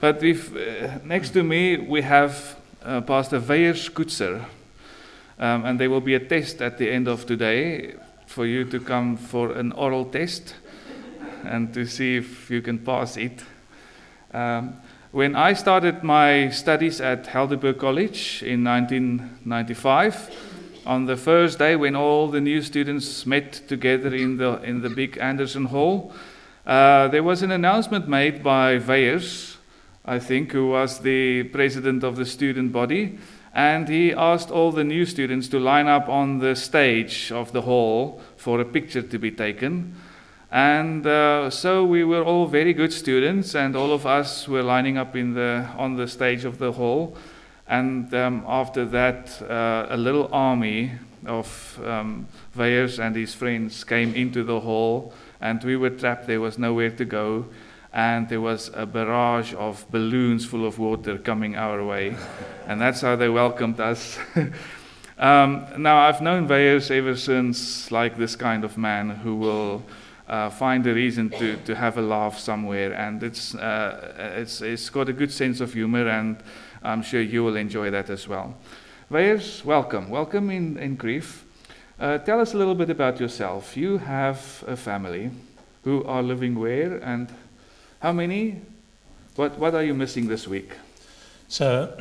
But next to me we have Pastor Weyers Koetser, and there will be a test at the end of today for you to come for an oral test and to see if you can pass it. When I started my studies at Helderberg College in 1995, on the first day when all the new students met together in the big Anderson Hall, there was an announcement made by Weyers, I think, who was the president of the student body, and he asked all the new students to line up on the stage of the hall for a picture to be taken. And so we were all very good students, and all of us were lining up on the stage of the hall. And after that, a little army of Weyers and his friends came into the hall, and we were trapped. There was nowhere to go, and there was a barrage of balloons full of water coming our way, and that's how they welcomed us. Now, I've known Weyers ever since, like this kind of man who will find a reason to have a laugh somewhere, and it's got a good sense of humor, and I'm sure you will enjoy that as well. Weyers, welcome in Crieff. Tell us a little bit about yourself. You have a family who are living where, and how many? What are you missing this week? So,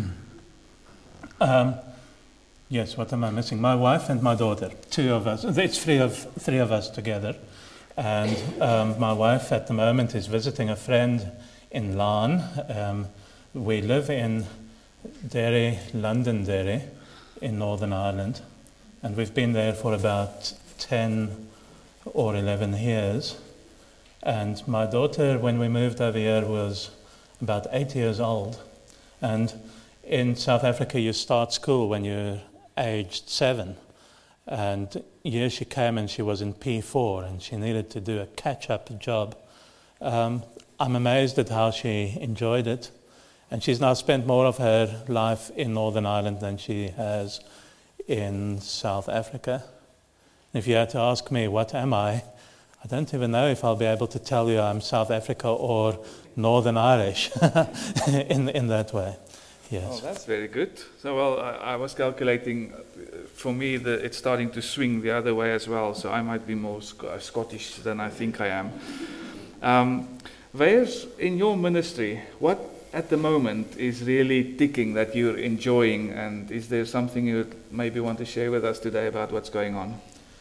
yes, what am I missing? My wife and my daughter, two of us. It's three of us together. And my wife at the moment is visiting a friend in Larne. We live in Derry, Londonderry, in Northern Ireland. And we've been there for about 10 or 11 years. And my daughter, when we moved over here, was about 8 years old. And in South Africa, you start school when you're aged 7. And here she came and she was in P4 and she needed to do a catch-up job. I'm amazed at how she enjoyed it. And she's now spent more of her life in Northern Ireland than she has in South Africa. If you had to ask me, what am I don't even know if I'll be able to tell you I'm South Africa or Northern Irish in that way. Yes. Oh, that's very good. So, well, I was calculating, for me, it's starting to swing the other way as well, so I might be more Scottish than I think I am. Weyers, in your ministry, what at the moment is really ticking that you're enjoying, and is there something you maybe want to share with us today about what's going on?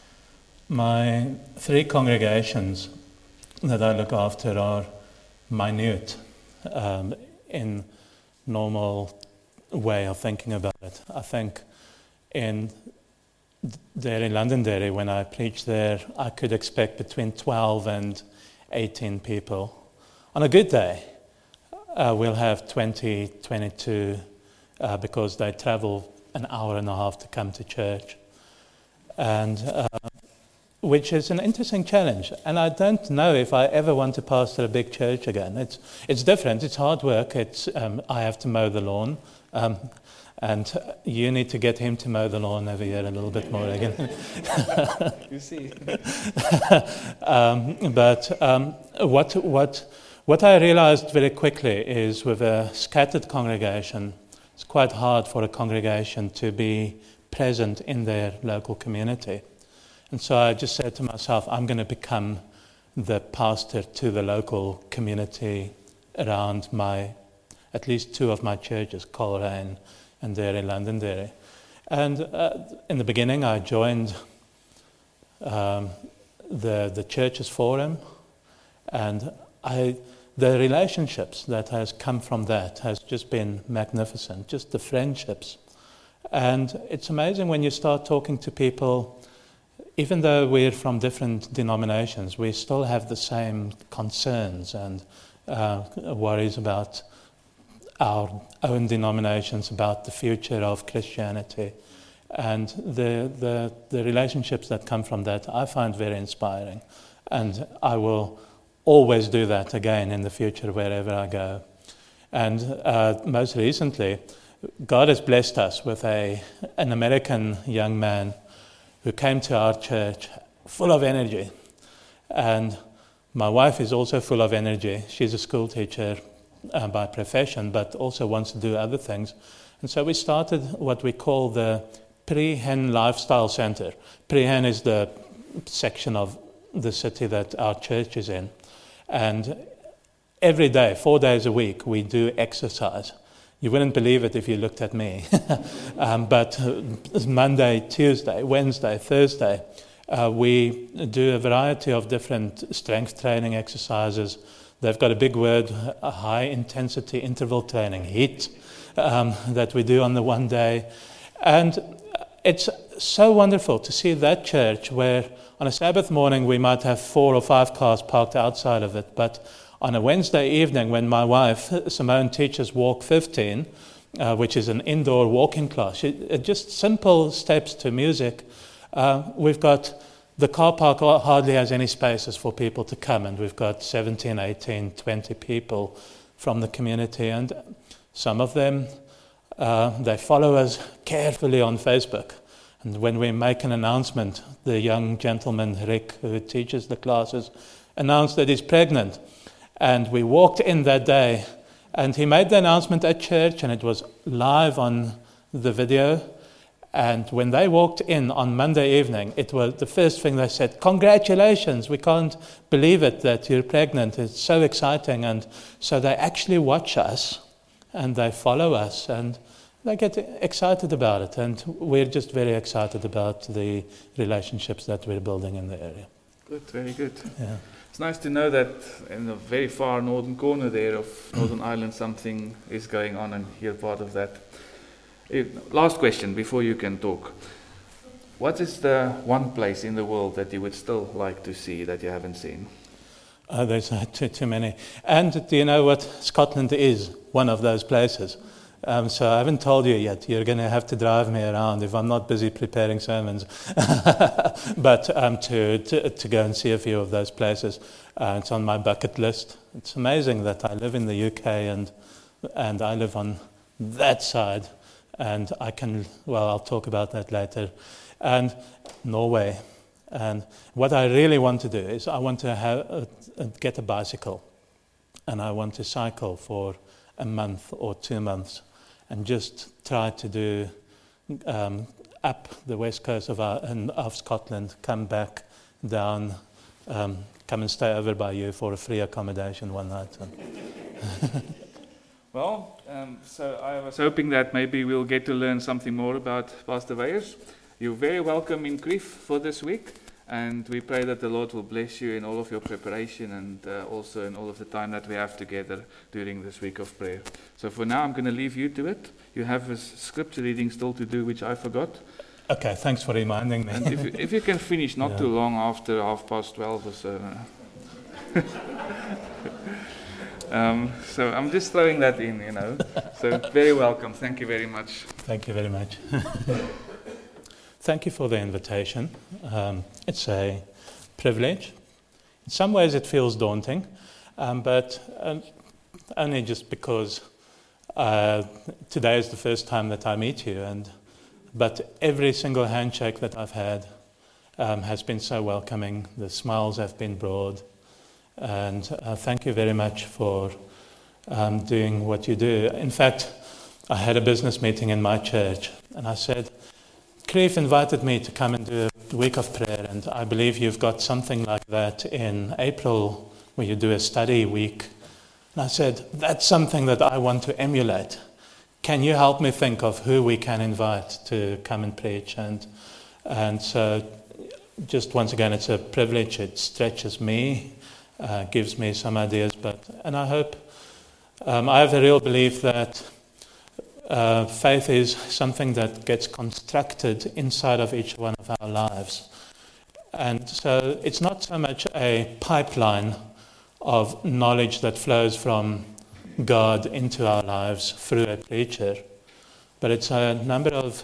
My 3 congregations that I look after are minute in normal way of thinking about it. I think in Derry, Londonderry, when I preach there, I could expect between 12 and 18 people. On a good day, we'll have 20, 22 because they travel an hour and a half to come to church. And which is an interesting challenge. And I don't know if I ever want to pastor a big church again. It's different. It's hard work. I have to mow the lawn. And you need to get him to mow the lawn over here a little bit more again. You see. What I realized very quickly is with a scattered congregation, it's quite hard for a congregation to be present in their local community. And so I just said to myself, I'm going to become the pastor to the local community around at least 2 of my churches, Coleraine and Derry, Londonderry. And in the beginning, I joined the churches forum, and the relationships that has come from that has just been magnificent, just the friendships. And it's amazing when you start talking to people. Even though we're from different denominations, we still have the same concerns and worries about our own denominations, about the future of Christianity. And the relationships that come from that, I find very inspiring. And I will always do that again in the future, wherever I go. And most recently, God has blessed us with an American young man who came to our church full of energy. And my wife is also full of energy. She's a school teacher, by profession, but also wants to do other things. And so we started what we call the Prehen Lifestyle Center. Prehen is the section of the city that our church is in. And every day, 4 days a week, we do exercise. You wouldn't believe it if you looked at me. But Monday, Tuesday, Wednesday, Thursday, we do a variety of different strength training exercises. They've got a big word, a high-intensity interval training, HIIT, that we do on the one day. And it's so wonderful to see that church where on a Sabbath morning we might have 4 or 5 cars parked outside of it, but on a Wednesday evening when my wife, Simone, teaches Walk 15, which is an indoor walking class, just simple steps to music, we've got the car park hardly has any spaces for people to come, and we've got 17, 18, 20 people from the community, and some of them, they follow us carefully on Facebook. And when we make an announcement, the young gentleman, Rick, who teaches the classes, announced that he's pregnant. And we walked in that day, and he made the announcement at church, and it was live on the video. And when they walked in on Monday evening, it was the first thing they said, "Congratulations, we can't believe it that you're pregnant. It's so exciting." And so they actually watch us, and they follow us, and they get excited about it. And we're just very excited about the relationships that we're building in the area. Good, very good. Yeah. It's nice to know that in the very far northern corner there of Northern Ireland something is going on, and you're part of that. Last question before you can talk. What is the one place in the world that you would still like to see that you haven't seen? There's too many. And do you know what? Scotland is one of those places. So I haven't told you yet. You're going to have to drive me around if I'm not busy preparing sermons. But to go and see a few of those places. It's on my bucket list. It's amazing that I live in the UK and I live on that side. And I'll talk about that later. And Norway. And what I really want to do is I want to get a bicycle. And I want to cycle for a month or 2 months and just try to do up the west coast of Scotland, come back down, come and stay over by you for a free accommodation one night. Well, so I was hoping that maybe we'll get to learn something more about Pastor Weyers. You're very welcome in Crieff for this week, and we pray that the Lord will bless you in all of your preparation and also in all of the time that we have together during this week of prayer. So for now, I'm going to leave you to it. You have a scripture reading still to do, which I forgot. Okay, thanks for reminding me. And if you can finish not too long after 12:30 or so. So I'm just throwing that in, So very welcome. Thank you very much. Thank you very much. Thank you for the invitation. It's a privilege. In some ways it feels daunting, but only just because today is the first time that I meet you. But every single handshake that I've had has been so welcoming. The smiles have been broad. And thank you very much for doing what you do. In fact, I had a business meeting in my church, and I said, Crieff invited me to come and do a week of prayer, and I believe you've got something like that in April where you do a study week. And I said, that's something that I want to emulate. Can you help me think of who we can invite to come and preach? And so just once again, it's a privilege. It stretches me. Gives me some ideas, and I hope, I have a real belief that faith is something that gets constructed inside of each one of our lives. And so it's not so much a pipeline of knowledge that flows from God into our lives through a preacher, but it's a number of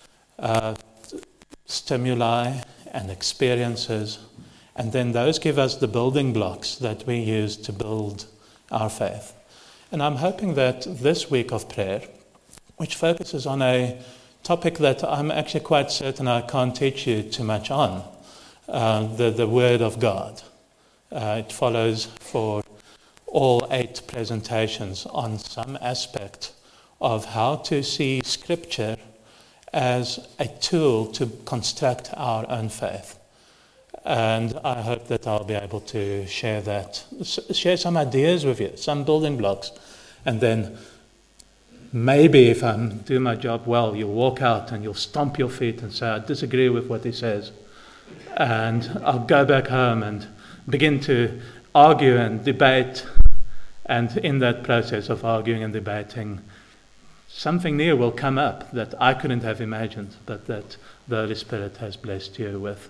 stimuli and experiences. And then those give us the building blocks that we use to build our faith. And I'm hoping that this week of prayer, which focuses on a topic that I'm actually quite certain I can't teach you too much on, the Word of God. It follows for all 8 presentations on some aspect of how to see Scripture as a tool to construct our own faith. And I hope that I'll be able to share some ideas with you, some building blocks. And then maybe if I do my job well, you'll walk out and you'll stomp your feet and say, I disagree with what he says. And I'll go back home and begin to argue and debate. And in that process of arguing and debating, something new will come up that I couldn't have imagined, but that the Holy Spirit has blessed you with.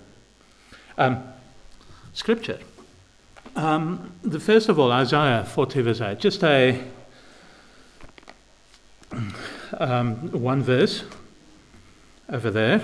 Scripture. The first of all, Isaiah 40 verse 8. Just one verse over there.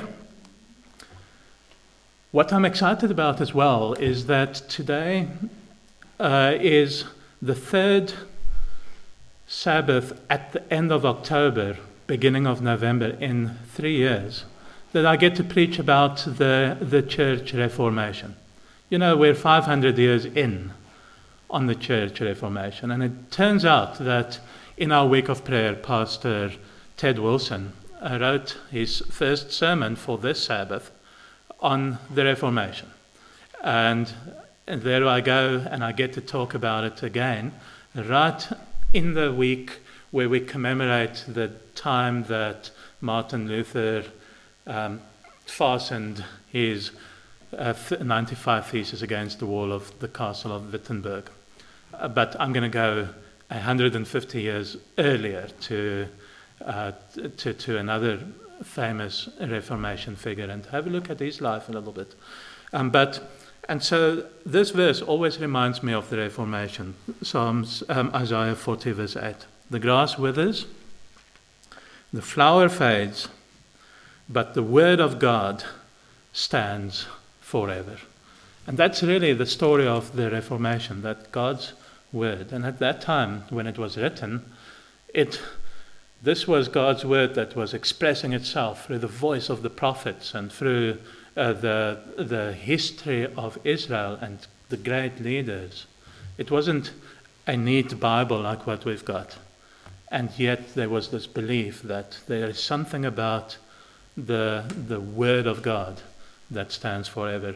What I'm excited about as well is that today is the 3rd Sabbath at the end of October, beginning of November, in 3 years, that I get to preach about the Church Reformation. You know, we're 500 years in on the Church Reformation, and it turns out that in our week of prayer, Pastor Ted Wilson wrote his first sermon for this Sabbath on the Reformation. And there I go, and I get to talk about it again, right in the week where we commemorate the time that Martin Luther fastened his 95 Theses against the wall of the castle of Wittenberg. But I'm going to go 150 years earlier to another famous Reformation figure and have a look at his life a little bit. And so this verse always reminds me of the Reformation. Isaiah 40 verse 8. The grass withers, the flower fades, but the word of God stands forever. And that's really the story of the Reformation, that God's word. And at that time, when it was written, this was God's word that was expressing itself through the voice of the prophets and through the history of Israel and the great leaders. It wasn't a neat Bible like what we've got. And yet there was this belief that there is something about the word of God that stands forever.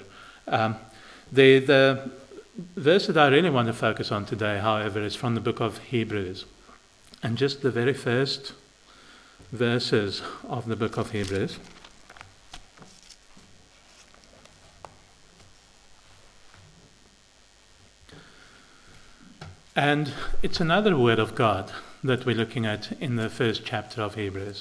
The verse that I really want to focus on today, however, is from the book of Hebrews. And just the very first verses of the book of Hebrews. And it's another word of God that we're looking at in the first chapter of Hebrews.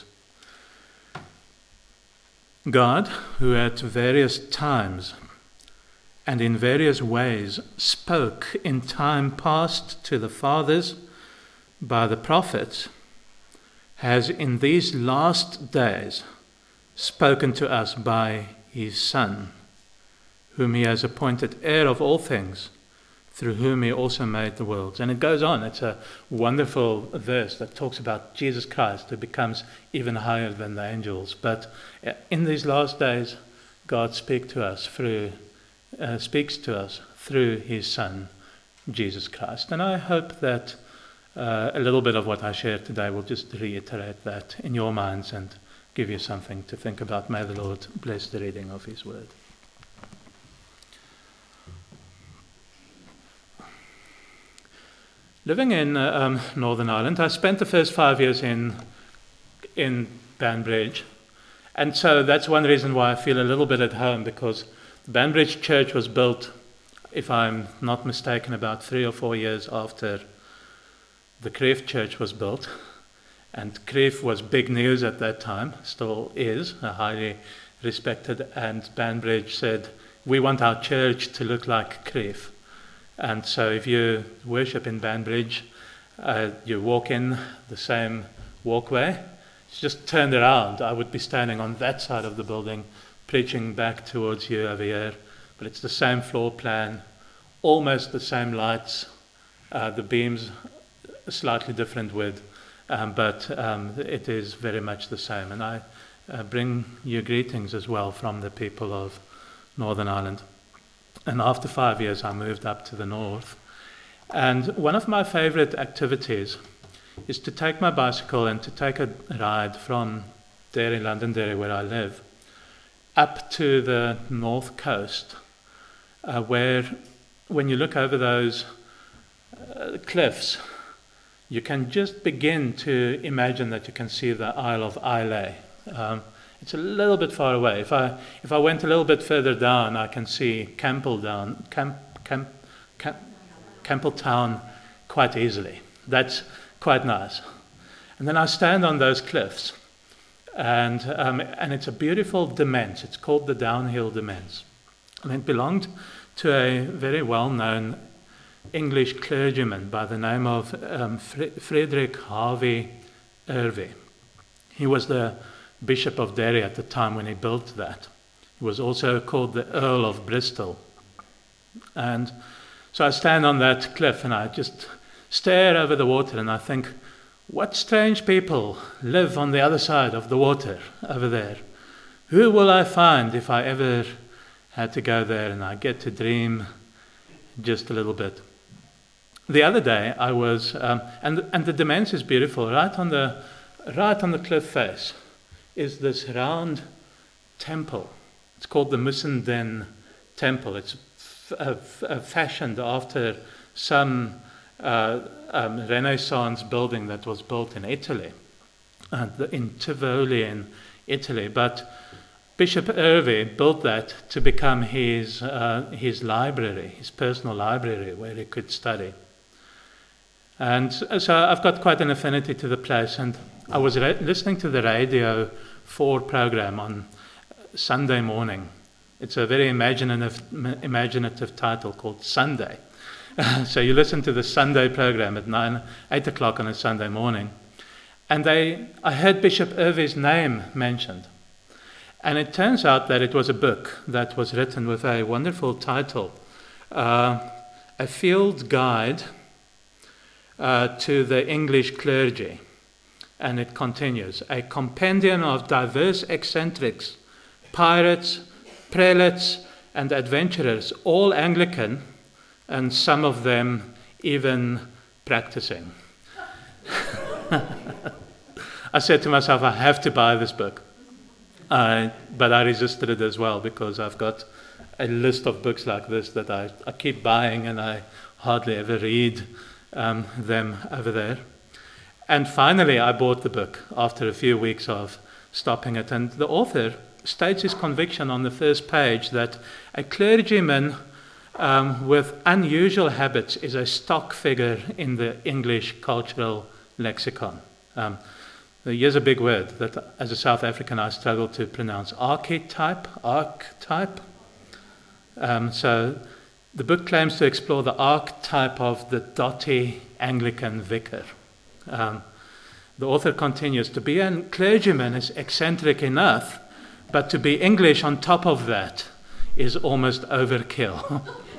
God, who at various times and in various ways spoke in time past to the fathers by the prophets, has in these last days spoken to us by his Son, whom he has appointed heir of all things, through whom he also made the worlds. And it goes on. It's a wonderful verse that talks about Jesus Christ, who becomes even higher than the angels. But in these last days, God speaks to us through his Son, Jesus Christ. And I hope that a little bit of what I share today will just reiterate that in your minds and give you something to think about. May the Lord bless the reading of his word. Living in Northern Ireland, I spent the first 5 years in Banbridge. And so that's one reason why I feel a little bit at home, because the Banbridge Church was built, if I'm not mistaken, about 3 or 4 years after the Crieff Church was built. And Crieff was big news at that time, still is, highly respected. And Banbridge said, we want our church to look like Crieff. And so if you worship in Banbridge, you walk in the same walkway. It's just turned around. I would be standing on that side of the building, preaching back towards you over here. But it's the same floor plan, almost the same lights, the beams slightly different width, but it is very much the same. And I bring you greetings as well from the people of Northern Ireland. And after 5 years, I moved up to the north. And one of my favorite activities is to take my bicycle and to take a ride from Derry, Londonderry, where I live, up to the north coast, where when you look over those cliffs, you can just begin to imagine that you can see the Isle of Islay. It's a little bit far away. If I went a little bit further down, I can see Campbelltown quite easily. That's quite nice. And then I stand on those cliffs, and it's a beautiful demesne. It's called the Downhill Demesne. And it belonged to a very well-known English clergyman by the name of Frederick Harvey Irvie. He was the Bishop of Derry at the time when he built that. He was also called the Earl of Bristol. And so I stand on that cliff and I just stare over the water and I think, what strange people live on the other side of the water over there? Who will I find if I ever had to go there? And I get to dream just a little bit. The other day I was, and the demesne is beautiful. Right on the cliff face is this round temple. It's called the Mussenden Temple. It's fashioned after some Renaissance building that was built in Italy, in Tivoli in Italy. But Bishop Irvie built that to become his library, his personal library where he could study. And so I've got quite an affinity to the place, and I was listening to the Radio 4 program on Sunday morning. It's a very imaginative title called Sunday. So you listen to the Sunday program at 8 o'clock on a Sunday morning. And I heard Bishop Irvie's name mentioned. And it turns out that it was a book that was written with a wonderful title, A Field Guide to the English Clergy. And it continues, a compendium of diverse eccentrics, pirates, prelates, and adventurers, all Anglican, and some of them even practicing. I said to myself, I have to buy this book. But I resisted it as well because I've got a list of books like this that I keep buying and I hardly ever read them over there. And finally I bought the book after a few weeks of stopping it. And the author states his conviction on the first page that a clergyman with unusual habits is a stock figure in the English cultural lexicon. Here's a big word that as a South African I struggle to pronounce. Archetype. So the book claims to explore the archetype of the dotty Anglican vicar. The author continues, to be a clergyman is eccentric enough, but to be English on top of that is almost overkill.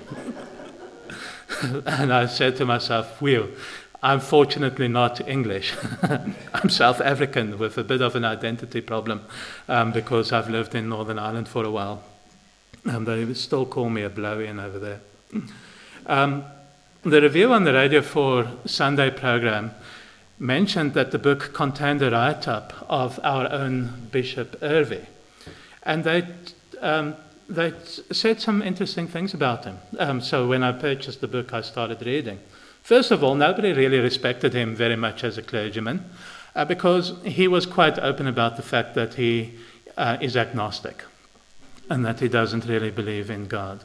And I said to myself, well, I'm fortunately not English. I'm South African with a bit of an identity problem because I've lived in Northern Ireland for a while. They still call me a blowian over there. The review on the Radio 4 Sunday program mentioned that the book contained a write-up of our own Bishop Irvie. And they said some interesting things about him. So when I purchased the book, I started reading. First of all, nobody really respected him very much as a clergyman because he was quite open about the fact that he is agnostic and that he doesn't really believe in God.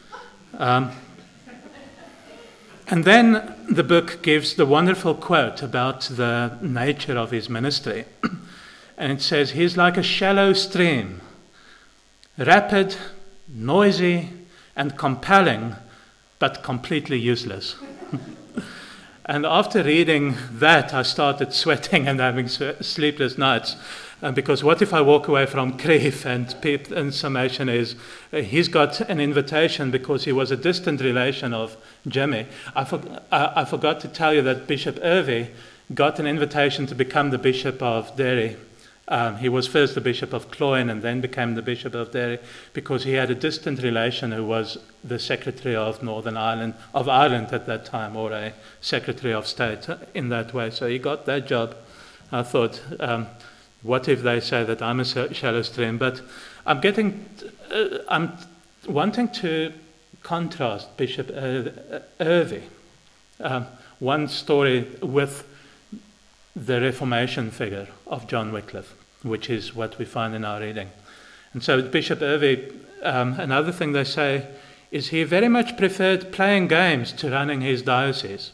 And then the book gives the wonderful quote about the nature of his ministry. And it says, he's like a shallow stream, rapid, noisy, and compelling, but completely useless. And after reading that, I started sweating and having sleepless nights. Because what if I walk away from Crieff and summation is, he's got an invitation because he was a distant relation of Jimmy. I forgot to tell you that Bishop Irvie got an invitation to become the Bishop of Derry He was first the Bishop of Cloyne and then became the Bishop of Derry because he had a distant relation who was the Secretary of Ireland at that time, or a Secretary of State in that way. So he got that job. I thought, what if they say that I'm a shallow stream? But I'm wanting to contrast Bishop Irvie, one story with the Reformation figure of John Wycliffe, which is what we find in our reading. And so Bishop Irvie, another thing they say is he very much preferred playing games to running his diocese.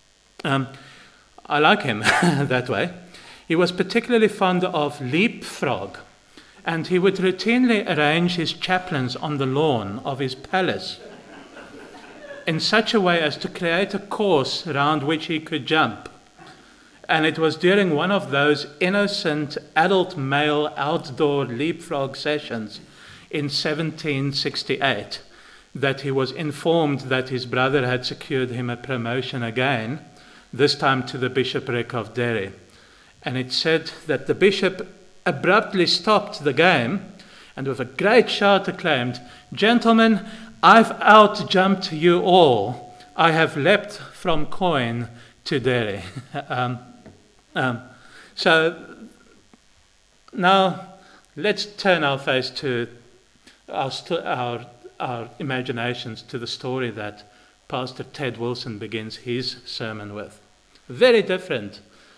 I like him that way. He was particularly fond of leapfrog, and he would routinely arrange his chaplains on the lawn of his palace in such a way as to create a course around which he could jump. And it was during one of those innocent adult male outdoor leapfrog sessions in 1768 that he was informed that his brother had secured him a promotion again, this time to the bishopric of Derry. And it said that the bishop abruptly stopped the game and with a great shout acclaimed, "Gentlemen, I've out-jumped you all. I have leapt from Cloyne to Derry." So now let's turn our face to our imaginations to the story that Pastor Ted Wilson begins his sermon with. Very different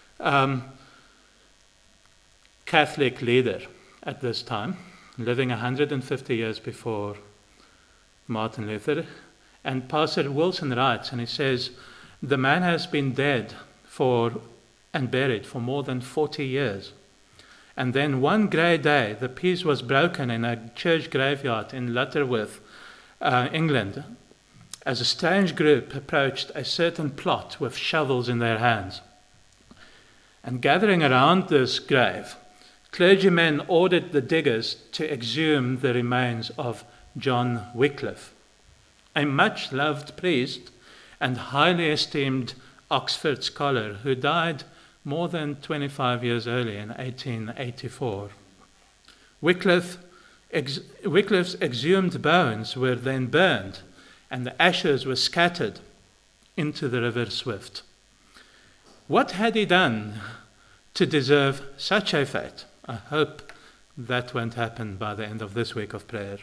Catholic leader at this time, living 150 years before Martin Luther. And Pastor Wilson writes, and he says, "The man has been dead and buried for more than 40 years. And then one grey day, the peace was broken in a church graveyard in Lutterworth, England, as a strange group approached a certain plot with shovels in their hands. And gathering around this grave, clergymen ordered the diggers to exhume the remains of John Wycliffe, a much-loved priest and highly esteemed Oxford scholar who died more than 25 years earlier in 1884. Wycliffe's exhumed bones were then burned, and the ashes were scattered into the River Swift. What had he done to deserve such a fate? I hope that won't happen by the end of this week of prayer.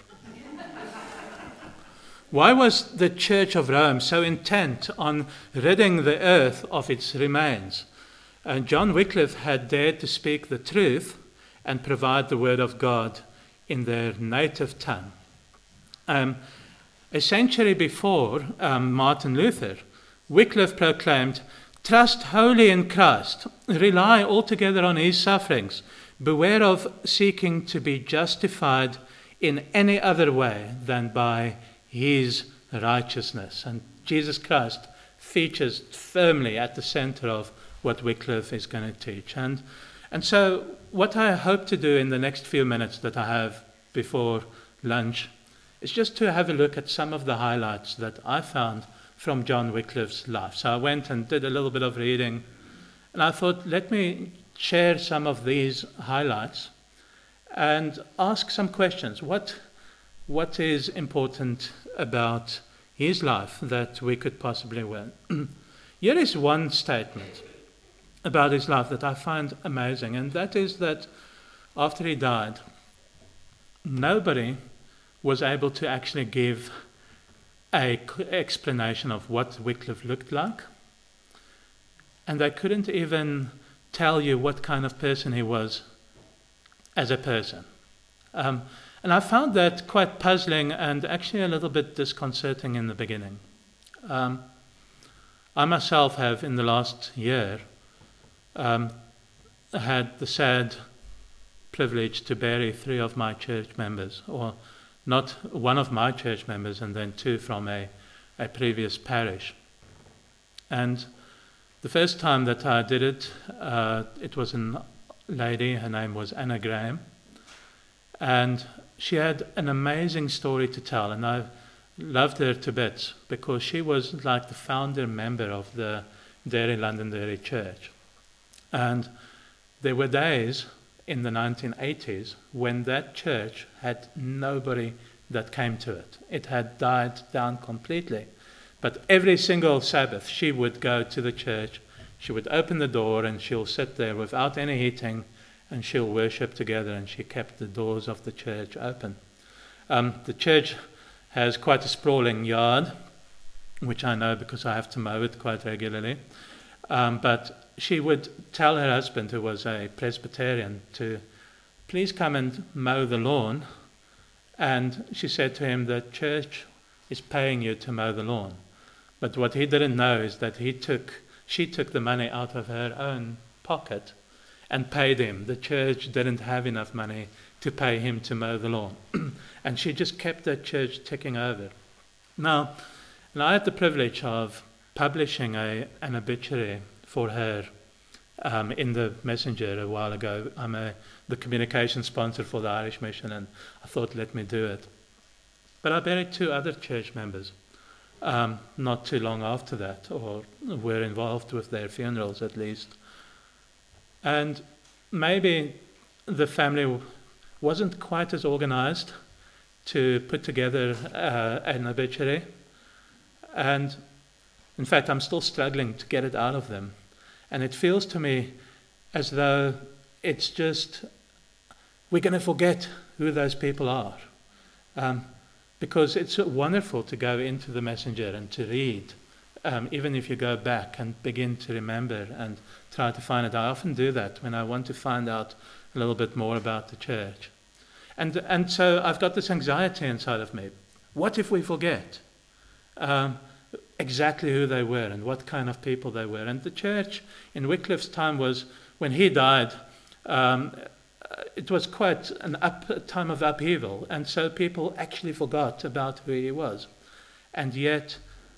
Why was the Church of Rome so intent on ridding the earth of its remains? And John Wycliffe had dared to speak the truth and provide the word of God in their native tongue. A century before Martin Luther, Wycliffe proclaimed, "Trust wholly in Christ, rely altogether on his sufferings, beware of seeking to be justified in any other way than by his righteousness." And Jesus Christ features firmly at the center of what Wycliffe is going to teach. And so what I hope to do in the next few minutes that I have before lunch is just to have a look at some of the highlights that I found from John Wycliffe's life. So I went and did a little bit of reading, and I thought, let me share some of these highlights and ask some questions. What is important about his life that we could possibly learn? Here is one statement about his life that I find amazing, and that is that after he died, nobody was able to actually give an explanation of what Wycliffe looked like, and they couldn't even tell you what kind of person he was as a person. And I found that quite puzzling and actually a little bit disconcerting in the beginning. I myself have, in the last year, had the sad privilege to bury 3 of my church members, or not one of my church members and then 2 from a previous parish. And the first time that I did it, it was a lady, her name was Anna Graham, and she had an amazing story to tell, and I loved her to bits because she was like the founder member of the Londonderry Church. And there were days in the 1980s when that church had nobody that came to it. It had died down completely. But every single Sabbath she would go to the church, she would open the door and she'll sit there without any heating and she'll worship together, and she kept the doors of the church open. The church has quite a sprawling yard, which I know because I have to mow it quite regularly. But she would tell her husband, who was a Presbyterian, to please come and mow the lawn. And she said to him, the church is paying you to mow the lawn. But what he didn't know is that she took the money out of her own pocket and paid him. The church didn't have enough money to pay him to mow the lawn. And she just kept that church ticking over. Now, and I had the privilege of publishing an obituary for her in the Messenger a while ago. I'm the communication sponsor for the Irish Mission, and I thought, let me do it. But I buried 2 other church members not too long after that, or were involved with their funerals at least. And maybe the family wasn't quite as organized to put together an obituary. And in fact, I'm still struggling to get it out of them. And it feels to me as though it's just, we're going to forget who those people are. Because it's wonderful to go into the Messenger and to read, even if you go back and begin to remember and try to find it. I often do that when I want to find out a little bit more about the church. And so I've got this anxiety inside of me. What if we forget exactly who they were and what kind of people they were? And the church in Wycliffe's time was, when he died, it was quite a time of upheaval. And so people actually forgot about who he was. And yet,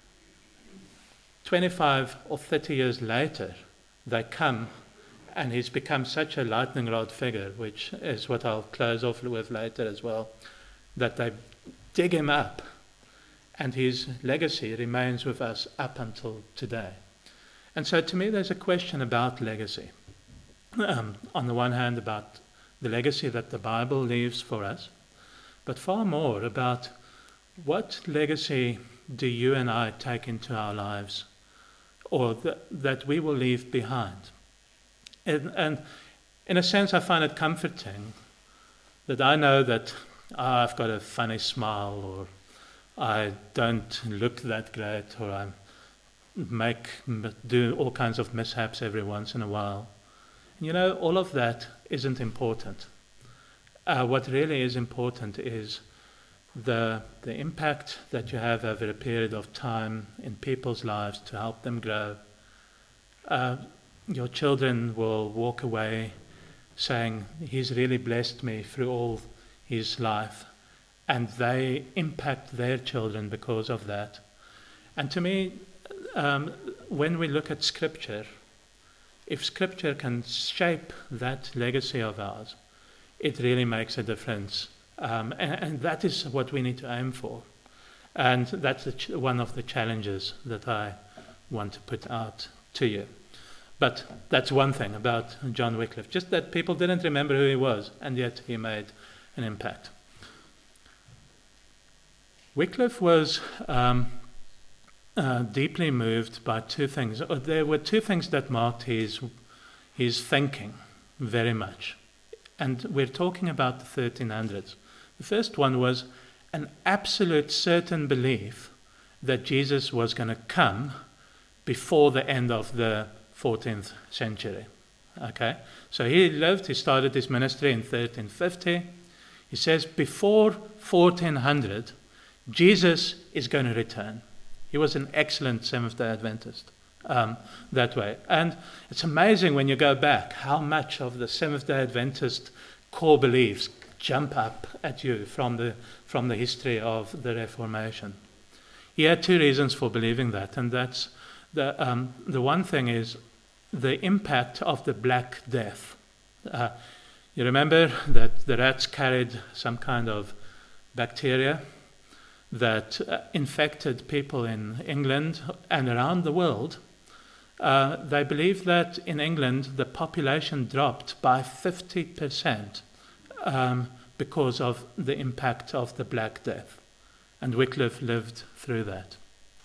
25 or 30 years later, they come, and he's become such a lightning rod figure, which is what I'll close off with later as well, that they dig him up, and his legacy remains with us up until today. And so to me there's a question about legacy. On the one hand, about the legacy that the Bible leaves for us, but far more about what legacy do you and I take into our lives, or that we will leave behind. And in a sense, I find it comforting that I know that I've got a funny smile, or I don't look that great, or I do all kinds of mishaps every once in a while. You know, all of that isn't important. What really is important is the impact that you have over a period of time in people's lives to help them grow. Your children will walk away saying, he's really blessed me through all his life, and they impact their children because of that. And to me, when we look at Scripture, if Scripture can shape that legacy of ours, it really makes a difference. And that is what we need to aim for. And that's one of the challenges that I want to put out to you. But that's one thing about John Wycliffe, just that people didn't remember who he was, and yet he made an impact. Wycliffe was deeply moved by 2 things. There were 2 things that marked his thinking very much. And we're talking about the 1300s. The first one was an absolute certain belief that Jesus was going to come before the end of the 14th century. Okay? So he started his ministry in 1350. He says before 1400, Jesus is going to return. He was an excellent Seventh-day Adventist that way. And it's amazing when you go back how much of the Seventh-day Adventist core beliefs jump up at you from the history of the Reformation. He had 2 reasons for believing that, and that's the one thing is the impact of the Black Death. You remember that the rats carried some kind of bacteria that infected people in England and around the world they believe that in England the population dropped by 50% because of the impact of the Black Death. And Wycliffe lived through that.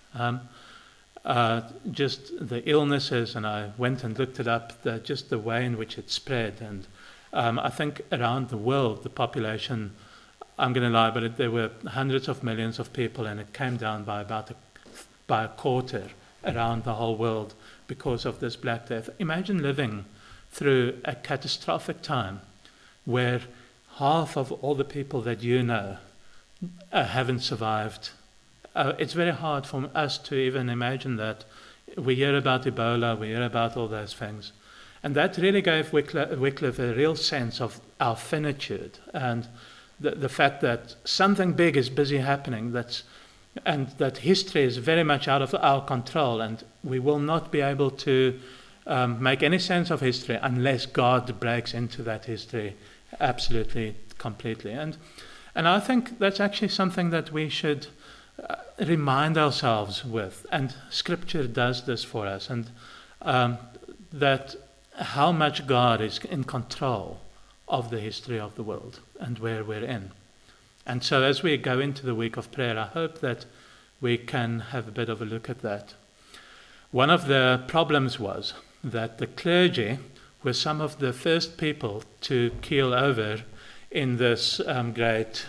Just the illnesses, and I went and looked it up, just the way in which it spread. And I think around the world, the population, I'm going to lie, but there were hundreds of millions of people, and it came down by about by a quarter around the whole world because of this Black Death. Imagine living through a catastrophic time where half of all the people that you know haven't survived. It's very hard for us to even imagine that. We hear about Ebola, we hear about all those things. And that really gave Wycliffe a real sense of our finitude and the fact that something big is busy happening, and that history is very much out of our control, and we will not be able to make any sense of history unless God breaks into that history absolutely, completely. And I think that's actually something that we should remind ourselves with, and Scripture does this for us, and that how much God is in control of the history of the world and where we're in. And so as we go into the week of prayer, I hope that we can have a bit of a look at that. One of the problems was that the clergy were some of the first people to keel over in this great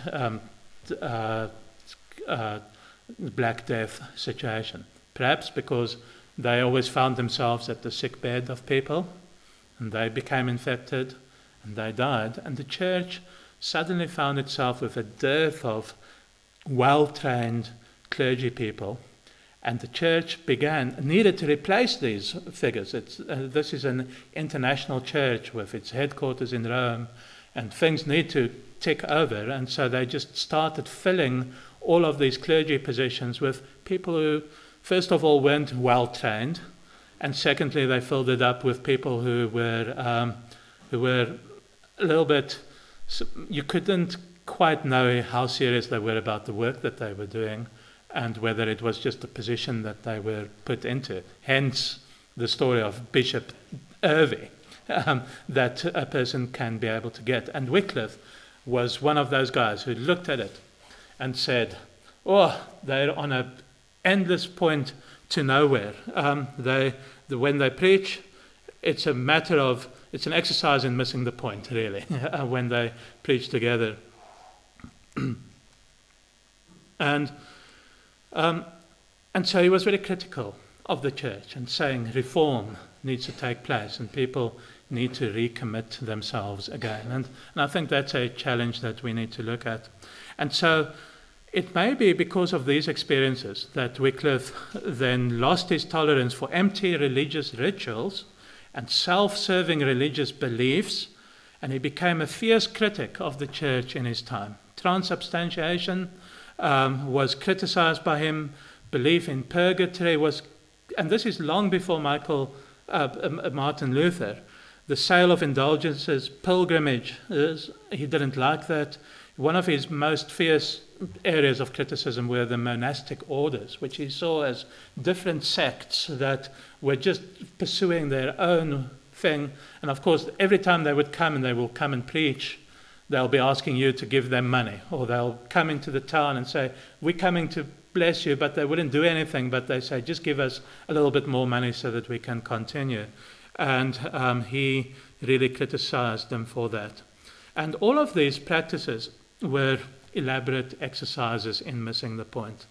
Black Death situation. Perhaps because they always found themselves at the sick bed of people, and they became infected, and they died. And the church suddenly found itself with a dearth of well-trained clergy people, and the church needed to replace these figures. This is an international church with its headquarters in Rome, and things need to tick over, and so they just started filling all of these clergy positions with people who, first of all, weren't well-trained, and secondly, they filled it up with people who were a little bit, you couldn't quite know how serious they were about the work that they were doing and whether it was just a position that they were put into. Hence the story of Bishop Irving that a person can be able to get. And Wycliffe was one of those guys who looked at it and said, they're on an endless point to nowhere. When they preach, it's an exercise in missing the point, really, when they preach together. And so he was very critical of the church and saying reform needs to take place and people need to recommit themselves again. And I think that's a challenge that we need to look at. And so it may be because of these experiences that Wycliffe then lost his tolerance for empty religious rituals and self-serving religious beliefs, and he became a fierce critic of the church in his time. Transubstantiation was criticized by him. Belief in purgatory was, and this is long before Martin Luther, the sale of indulgences, pilgrimage, he didn't like that. One of his most fierce areas of criticism were the monastic orders, which he saw as different sects that were just pursuing their own thing. And of course, every time they would come, and they will come and preach, they'll be asking you to give them money, or they'll come into the town and say, we're coming to bless you, but they wouldn't do anything, but they say, just give us a little bit more money so that we can continue. And he really criticized them for that. And all of these practices were elaborate exercises in missing the point.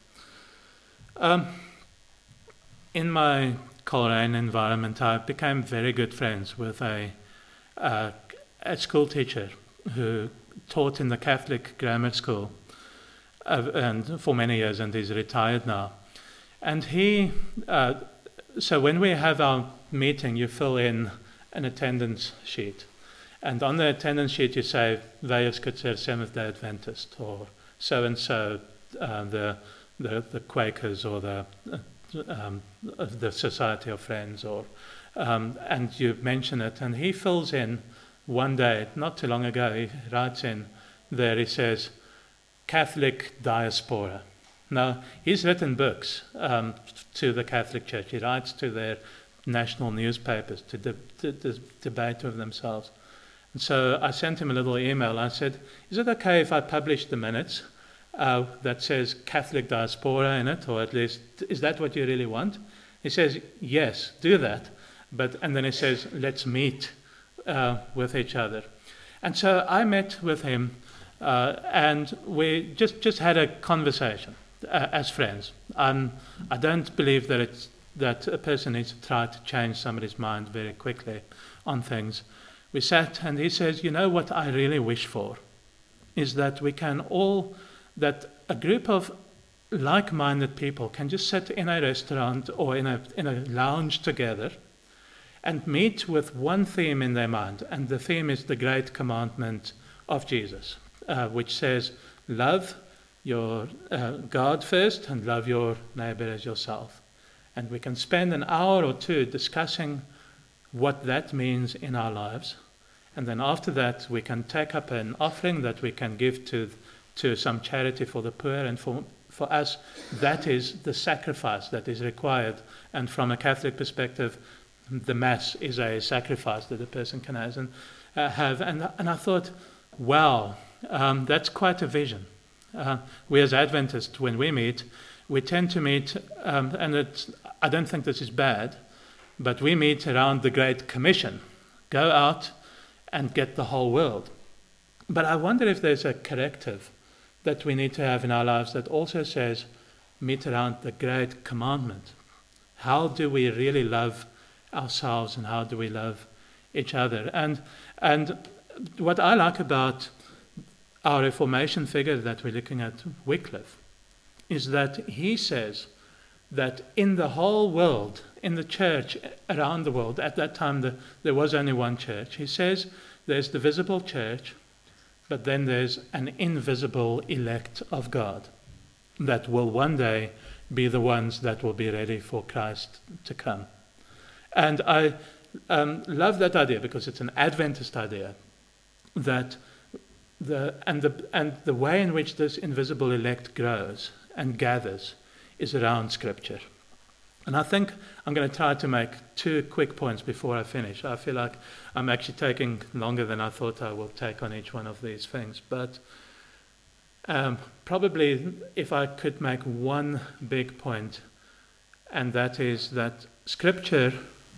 In my Coleraine environment, I became very good friends with a school teacher who taught in the Catholic grammar school and for many years, and he's retired now. And he, so when we have our meeting, you fill in an attendance sheet. And on the attendance sheet, you say, Veiers Kutzer, Seventh-day Adventist, or so-and-so, the Quakers, or the Society of Friends, or and you mention it. And he fills in one day, not too long ago, he writes in there, he says, Catholic diaspora. Now, he's written books to the Catholic Church. He writes to their national newspapers to debate with themselves. And so I sent him a little email. I said, is it okay if I publish the minutes that says Catholic diaspora in it, or at least, is that what you really want? He says, yes, do that. And then he says, let's meet with each other. And so I met with him, and we just had a conversation as friends. I don't believe that a person needs to try to change somebody's mind very quickly on things. We sat, and he says, you know what I really wish for is that that a group of like-minded people can just sit in a restaurant or in a lounge together and meet with one theme in their mind, and the theme is the great commandment of Jesus, which says, love your God first and love your neighbor as yourself. And we can spend an hour or two discussing what that means in our lives, and then after that we can take up an offering that we can give to some charity for the poor, and for us that is the sacrifice that is required. And from a Catholic perspective, the Mass is a sacrifice that a person can have. And I thought, wow, that's quite a vision. We as Adventists, when we meet, we tend to meet, and I don't think this is bad, but we meet around the Great Commission. Go out and get the whole world. But I wonder if there's a corrective that we need to have in our lives that also says, meet around the Great Commandment. How do we really love ourselves, and how do we love each other? And what I like about our Reformation figure that we're looking at, Wycliffe, is that he says that in the whole world, in the church around the world, at that time there was only one church. He says there's the visible church, but then there's an invisible elect of God that will one day be the ones that will be ready for Christ to come. And I love that idea because it's an Adventist idea, that the way in which this invisible elect grows and gathers is around Scripture. And I think I'm going to try to make 2 quick points before I finish. I feel like I'm actually taking longer than I thought I will take on each one of these things. But probably if I could make one big point, and that is that Scripture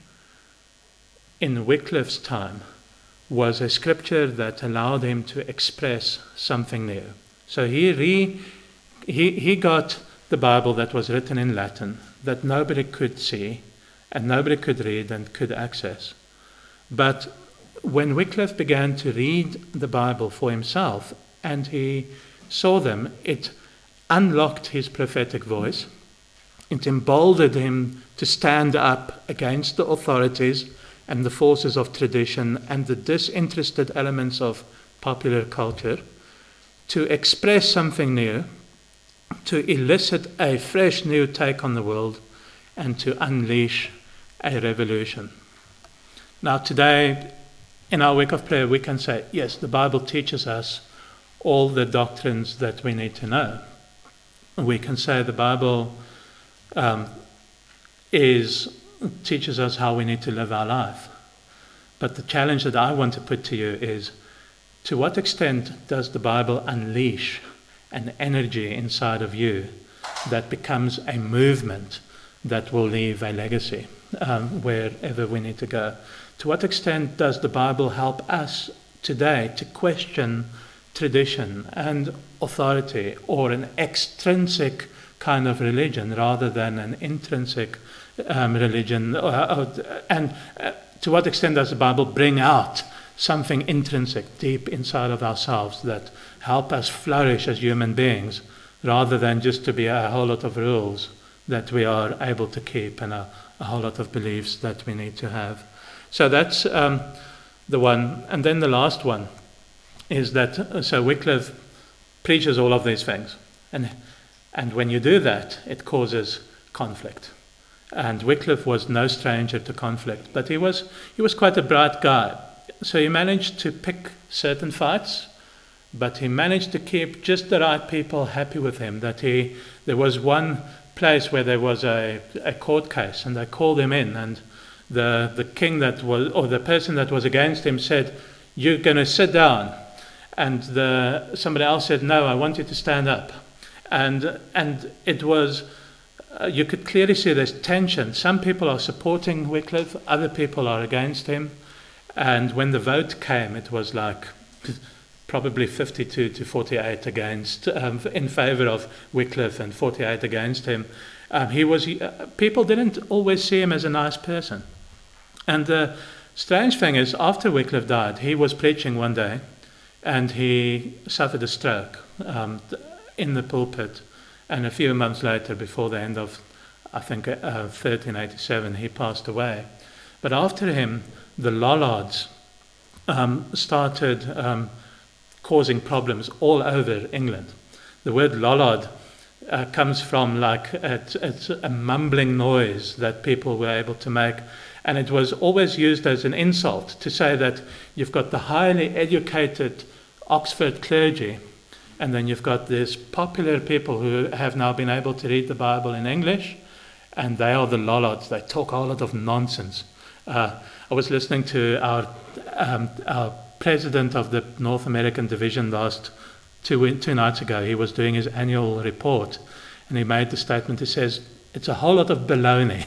in Wycliffe's time was a Scripture that allowed him to express something new. So he got the Bible that was written in Latin, that nobody could see and nobody could read and could access. But when Wycliffe began to read the Bible for himself and he saw them, it unlocked his prophetic voice. It emboldened him to stand up against the authorities and the forces of tradition and the disinterested elements of popular culture, to express something new, to elicit a fresh new take on the world, and to unleash a revolution. Now today, in our week of prayer, we can say, yes, the Bible teaches us all the doctrines that we need to know. We can say the Bible teaches us how we need to live our life. But the challenge that I want to put to you is, to what extent does the Bible unleash an energy inside of you that becomes a movement that will leave a legacy wherever we need to go? To what extent does the Bible help us today to question tradition and authority, or an extrinsic kind of religion rather than an intrinsic religion? And to what extent does the Bible bring out something intrinsic deep inside of ourselves that help us flourish as human beings, rather than just to be a whole lot of rules that we are able to keep and a whole lot of beliefs that we need to have? So that's the one. And then the last one is that, so Wycliffe preaches all of these things. And when you do that, it causes conflict. And Wycliffe was no stranger to conflict, but he was quite a bright guy. So he managed to pick certain fights, but he managed to keep just the right people happy with him. There was one place where there was a court case, and they called him in, the king that was, or the person that was against him said, "You're going to sit down." And somebody else said, "No, I want you to stand up." And it was, you could clearly see there's tension. Some people are supporting Wycliffe, other people are against him. And when the vote came, it was like probably 52 to 48 against, in favor of Wycliffe, and 48 against him. People didn't always see him as a nice person. And the strange thing is, after Wycliffe died, he was preaching one day, and he suffered a stroke in the pulpit. And a few months later, before the end of, I think, 1387, he passed away. But after him, the Lollards started causing problems all over England. The word Lollard comes from it's a mumbling noise that people were able to make. And it was always used as an insult to say that you've got the highly educated Oxford clergy, and then you've got these popular people who have now been able to read the Bible in English, and they are the Lollards. They talk a lot of nonsense. I was listening to our president of the North American division two nights ago. He was doing his annual report, and he made the statement. He says, "It's a whole lot of baloney,"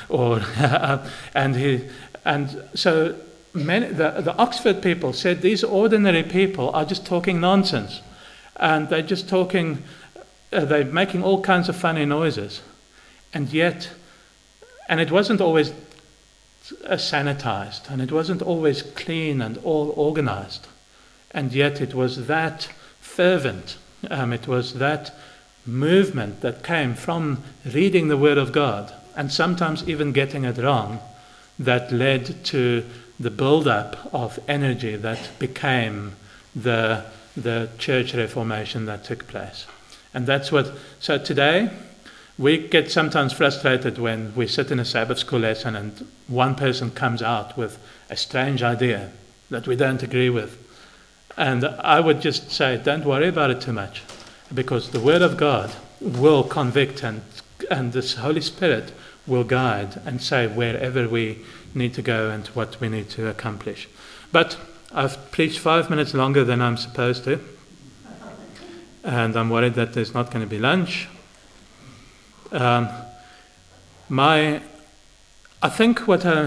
and so the Oxford people said these ordinary people are just talking nonsense, and they're just talking. They're making all kinds of funny noises, and it wasn't always sanitized, and it wasn't always clean and all organized, and yet it was that fervent. It was that movement that came from reading the Word of God, and sometimes even getting it wrong, that led to the build-up of energy that became the church reformation that took place. And so today we get sometimes frustrated when we sit in a Sabbath school lesson and one person comes out with a strange idea that we don't agree with. And I would just say, don't worry about it too much, because the Word of God will convict, and this Holy Spirit will guide and say wherever we need to go and what we need to accomplish. But I've preached 5 minutes longer than I'm supposed to, and I'm worried that there's not going to be lunch. I think what I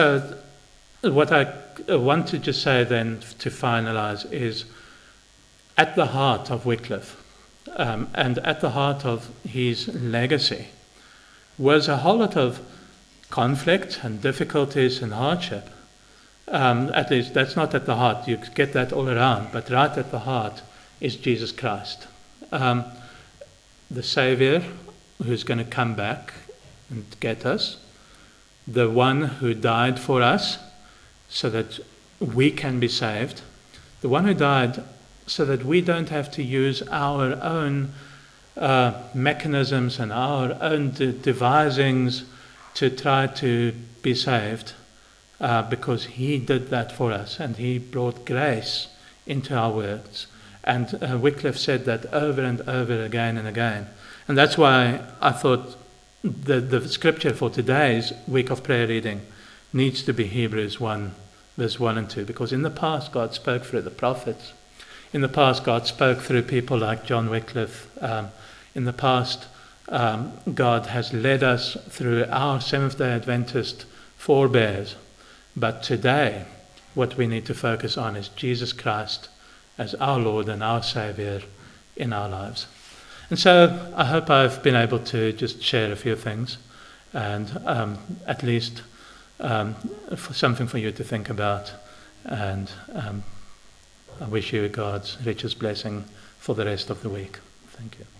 want to just say then to finalize is, at the heart of Wycliffe, and at the heart of his legacy, was a whole lot of conflict and difficulties and hardship. At least that's not at the heart. You get that all around, but right at the heart is Jesus Christ, the Savior who's going to come back and get us, the one who died for us so that we can be saved, the one who died so that we don't have to use our own mechanisms and our own devisings to try to be saved, because he did that for us, and he brought grace into our works. And Wycliffe said that over and over again and again. And that's why I thought the scripture for today's week of prayer reading needs to be Hebrews 1, verse 1 and 2, because in the past God spoke through the prophets. In the past God spoke through people like John Wycliffe. In the past God has led us through our Seventh-day Adventist forebears. But today what we need to focus on is Jesus Christ as our Lord and our Savior in our lives. And so I hope I've been able to just share a few things, and at least something for you to think about. And I wish you God's richest blessing for the rest of the week. Thank you.